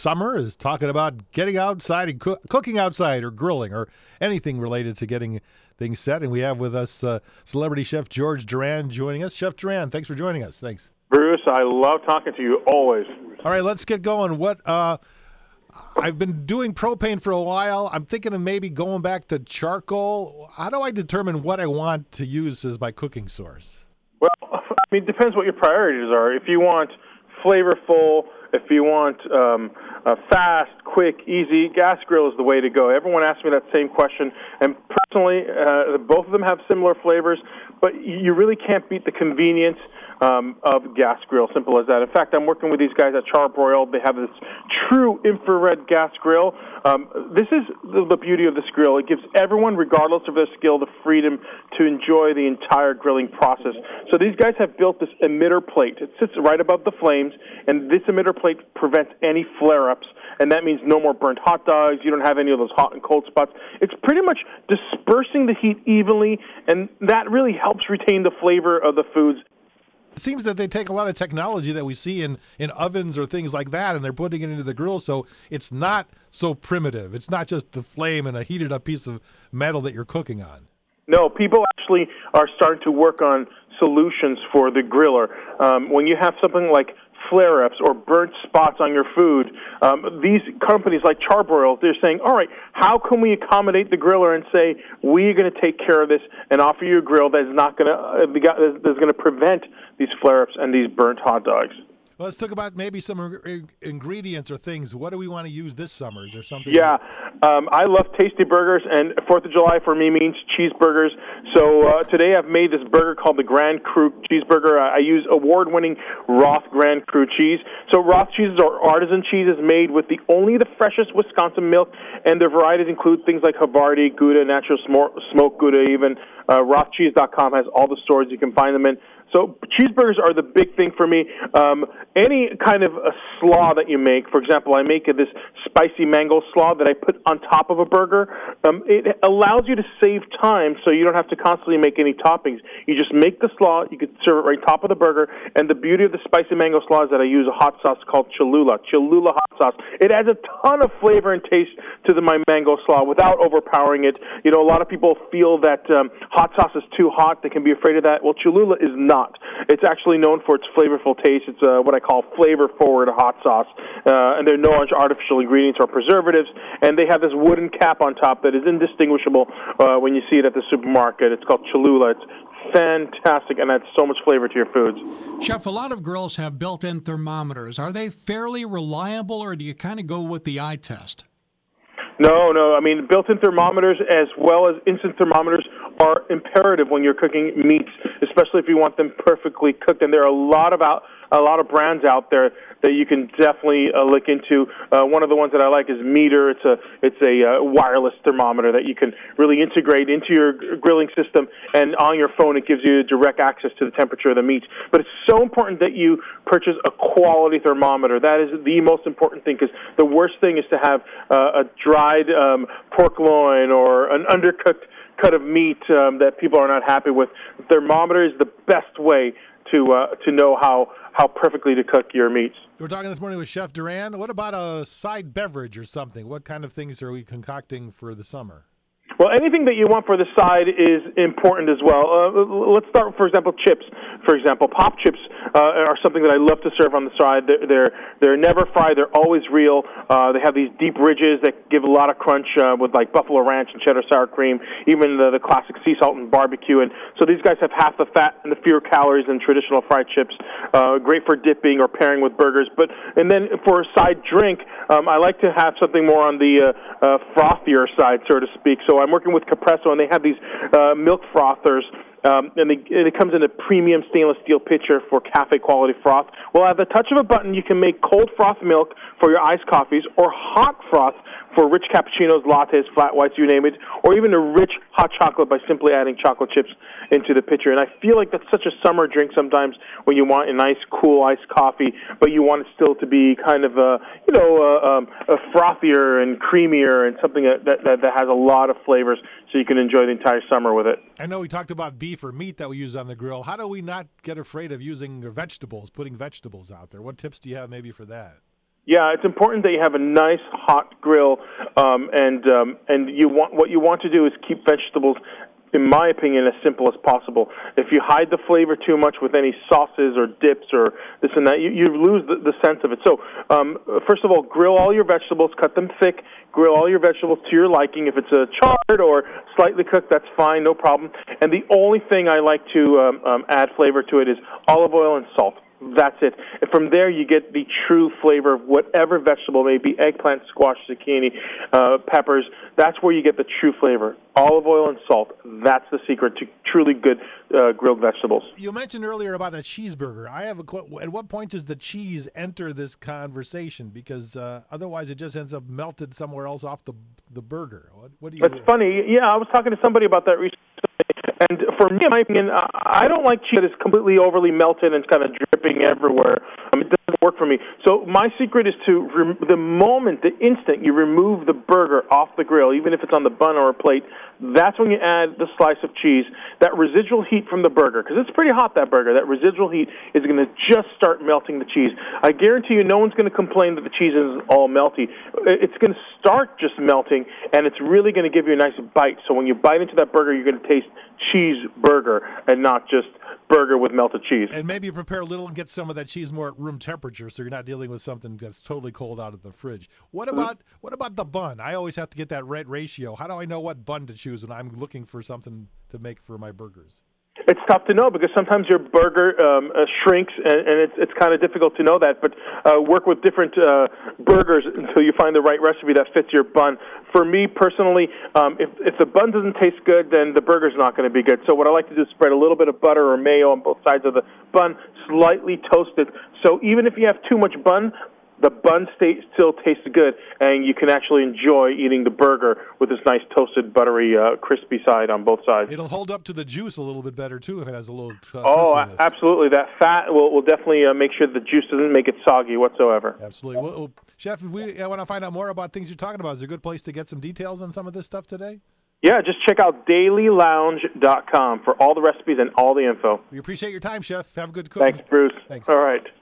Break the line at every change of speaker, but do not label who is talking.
summer is talking about getting outside and cooking outside or grilling or anything related to getting things set. And we have with us celebrity chef George Duran joining us. Chef Duran, thanks for joining us. Thanks.
Bruce, I love talking to you always.
All right, let's get going. I've been doing propane for a while. I'm thinking of maybe going back to charcoal. How do I determine what I want to use as my cooking source?
Well, it depends what your priorities are. If you want flavorful, if you want a fast, quick, easy, gas grill is the way to go. Everyone asks me that same question, and personally, both of them have similar flavors, but you really can't beat the convenience of gas grill, simple as that. In fact, I'm working with these guys at Charbroil. They have this true infrared gas grill. This is the beauty of this grill. It gives everyone, regardless of their skill, the freedom to enjoy the entire grilling process. So these guys have built this emitter plate. It sits right above the flames, and this emitter plate prevents any flare-ups, and that means no more burnt hot dogs. You don't have any of those hot and cold spots. It's pretty much dispersing the heat evenly, and that really helps retain the flavor of the foods.
It seems that they take a lot of technology that we see in ovens or things like that, and they're putting it into the grill, so it's not so primitive. It's not just the flame and a heated up piece of metal that you're cooking on.
No, people actually are starting to work on solutions for the griller. When you have something like flare-ups or burnt spots on your food, these companies like Charbroil, they're saying, all right, how can we accommodate the griller and say, we're going to take care of this and offer you a grill that's not going to prevent these flare-ups and these burnt hot dogs.
Well, let's talk about maybe some ingredients or things. What do we want to use this summer? Is there something?
Yeah, I love tasty burgers, and 4th of July for me means cheeseburgers. So today I've made this burger called the Grand Cru cheeseburger. I use award-winning Roth Grand Cru cheese. So Roth cheeses are artisan cheeses made with only the freshest Wisconsin milk, and their varieties include things like Havarti, Gouda, natural smoked Gouda even. RothCheese.com has all the stores you can find them in. So cheeseburgers are the big thing for me. Any kind of a slaw that you make, for example, I make this spicy mango slaw that I put on top of a burger. It allows you to save time so you don't have to constantly make any toppings. You just make the slaw, you can serve it right top of the burger, and the beauty of the spicy mango slaw is that I use a hot sauce called Cholula hot sauce. It adds a ton of flavor and taste to my mango slaw without overpowering it. You know, a lot of people feel that hot sauce is too hot. They can be afraid of that. Well, Cholula is not. It's actually known for its flavorful taste. It's what I call flavor-forward hot sauce. And there are no artificial ingredients or preservatives. And they have this wooden cap on top that is indistinguishable when you see it at the supermarket. It's called Cholula. It's fantastic and adds so much flavor to your foods.
Chef, a lot of grills have built-in thermometers. Are they fairly reliable, or do you kind of go with the eye test?
No. I mean, built-in thermometers as well as instant thermometers are imperative when you're cooking meats, especially if you want them perfectly cooked. And there are a lot of brands out there that you can definitely look into. One of the ones that I like is Meter. It's a wireless thermometer that you can really integrate into your grilling system, and on your phone it gives you direct access to the temperature of the meat. But it's so important that you purchase a quality thermometer. That is the most important thing, because the worst thing is to have a dried pork loin or an undercooked cut of meat that people are not happy with. The thermometer is the best way to know how perfectly to cook your meats.
We're talking this morning with Chef Duran. What about a side beverage or something? What kind of things are we concocting for the summer?
Well, anything that you want for the side is important as well. Let's start, for example, chips. For example, pop chips are something that I love to serve on the side. They're never fried. They're always real. They have these deep ridges that give a lot of crunch with like buffalo ranch and cheddar sour cream, even the classic sea salt and barbecue. And so these guys have half the fat and the fewer calories than traditional fried chips. Great for dipping or pairing with burgers. And then for a side drink, I like to have something more on the frothier side, so to speak. So I'm working with Capresso, and they have these milk frothers, and it comes in a premium stainless steel pitcher for cafe quality froth. Well, at the touch of a button, you can make cold froth milk for your iced coffees, or hot froth for rich cappuccinos, lattes, flat whites, you name it, or even a rich hot chocolate by simply adding chocolate chips into the pitcher. And I feel like that's such a summer drink sometimes when you want a nice, cool iced coffee, but you want it still to be kind of a frothier and creamier and something that has a lot of flavors, so you can enjoy the entire summer with it.
I know we talked about beef or meat that we use on the grill. How do we not get afraid of using vegetables, putting vegetables out there? What tips do you have maybe for that?
Yeah, it's important that you have a nice hot grill, and what you want to do is keep vegetables, in my opinion, as simple as possible. If you hide the flavor too much with any sauces or dips or this and that, you lose the sense of it. So, first of all, grill all your vegetables, cut them thick, grill all your vegetables to your liking. If it's a charred or slightly cooked, that's fine, no problem. And the only thing I like to add flavor to it is olive oil and salt. That's it. And from there, you get the true flavor of whatever vegetable, maybe eggplant, squash, zucchini, peppers. That's where you get the true flavor. Olive oil and salt. That's the secret to truly good grilled vegetables.
You mentioned earlier about a cheeseburger. I have at what point does the cheese enter this conversation? Because otherwise, it just ends up melted somewhere else off the burger. What do you?
It's funny. Yeah, I was talking to somebody about that recently. And for me, in my opinion, I don't like cheese that is completely overly melted and it's kind of dripping everywhere. It doesn't work for me. So my secret is to, the instant you remove the burger off the grill, even if it's on the bun or a plate, that's when you add the slice of cheese. That residual heat from the burger, because it's pretty hot, that burger, that residual heat is going to just start melting the cheese. I guarantee you no one's going to complain that the cheese isn't all melty. It's going to start just melting, and it's really going to give you a nice bite. So when you bite into that burger, you're going to taste cheeseburger and not just burger with melted cheese.
And maybe you prepare a little and get some of that cheese more at room temperature, so you're not dealing with something that's totally cold out of the fridge. What about the bun? I always have to get that right ratio. How do I know what bun to choose when I'm looking for something to make for my burgers?
It's tough to know because sometimes your burger shrinks, and it's kind of difficult to know that. But work with different burgers until you find the right recipe that fits your bun. For me personally, if the bun doesn't taste good, then the burger's not going to be good. So what I like to do is spread a little bit of butter or mayo on both sides of the bun, slightly toast it. So even if you have too much bun, the bun still tastes good, and you can actually enjoy eating the burger with this nice toasted, buttery, crispy side on both sides.
It'll hold up to the juice a little bit better, too, if it has a little
crispiness. Absolutely. That fat will definitely make sure the juice doesn't make it soggy whatsoever.
Absolutely. Well, Chef, if we want to find out more about things you're talking about, is there a good place to get some details on some of this stuff today?
Yeah, just check out dailylounge.com for all the recipes and all the info.
We appreciate your time, Chef. Have a good cooking.
Thanks, Bruce.
Thanks.
All right.